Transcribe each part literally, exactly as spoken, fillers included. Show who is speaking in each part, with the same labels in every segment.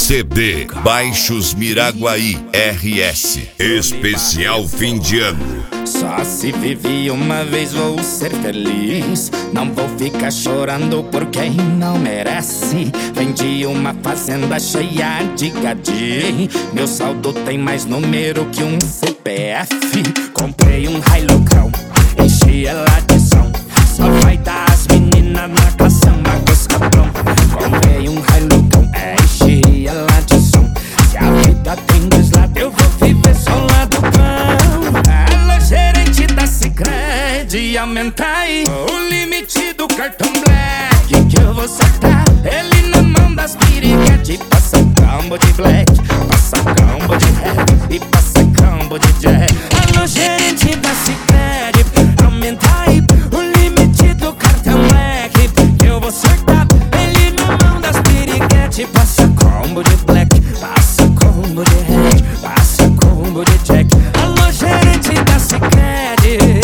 Speaker 1: C D Baixos Miraguaí R S. Especial fim de ano.
Speaker 2: Só se vive uma vez, vou ser feliz. Não vou ficar chorando por quem não merece. Vendi uma fazenda cheia de gadi. Meu saldo tem mais número que um C P F. Comprei um Hilucão, enchi ela de som. Só vai dar as meninas na caçamba com os cabrão. Comprei um Hilucão, enchi ela de som. Se a vida tem dois lados, eu vou viver só lá do pão. Alô, gerente da Sicredi, aumenta aí o limite do cartão Black, que eu vou soltar ele na mão das piriguete. Passa combo de Black, passa combo de Red e passa combo de Jack. Alô, gerente da Sicredi, aumenta aí o limite do cartão Black, que eu vou soltar ele na mão das piriguete. Passa combo de Black, passa combo de Red, passa combo de Jack. Alô, gerente da Sicredi,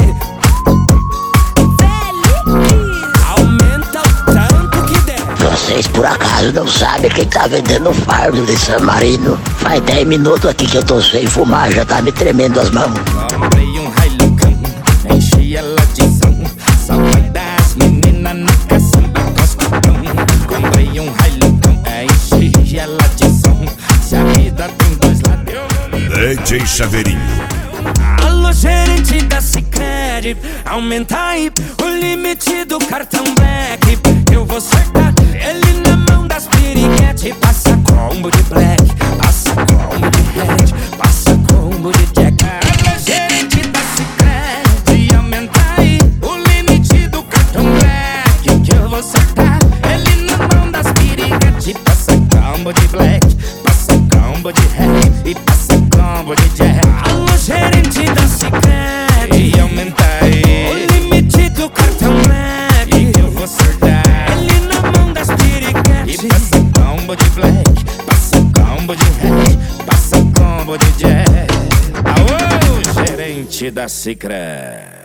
Speaker 2: aumenta o tanto que der.
Speaker 3: Vocês por acaso não sabem quem tá vendendo fardo de San Marino? Faz dez minutos aqui que eu tô sem fumar, já tá me tremendo as mãos.
Speaker 2: Comprei um Hilucão, enchi ela de som. Só vai dar as meninas na caçamba com os cupom. Comprei um Hilucão, enchi ela de som. Se a vida tem dois lados, eu vou
Speaker 1: D J Chaveirinho.
Speaker 2: Alô, gerente da Sicredi, aumenta aí o limite do cartão Black, eu vou soltar ele na mão das piriguete. Passa combo de Black, passa combo de Red, passa combo de Jack. Alô, gerente da Sicredi, aumenta aí o limite do cartão Black, que eu vou soltar ele na mão das piriguete. Passa combo de Black, passa combo de Red e passa combo de Jack. Alô, gerente da Sicredi, aumenta aí o limite do cartão Black, eu vou soltar ele na mão das piriguete. E passa combo de Black, passa combo de Red, passa combo de Jack. Alô, gerente da Sicredi.